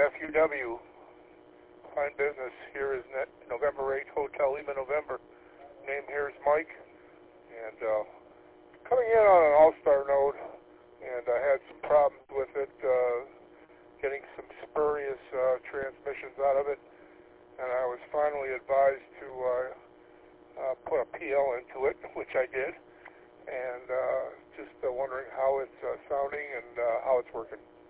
FUW. Fine business. Here is November 8th, Hotel Lima, November. Name here is Mike. And coming in on an all-star note, and I had some problems with it, getting some spurious transmissions out of it. And I was finally advised to put a PL into it, which I did. And just wondering how it's sounding and how it's working.